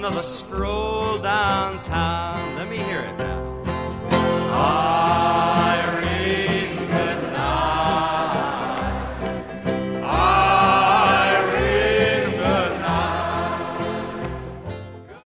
another stroll downtown. Let me hear it now.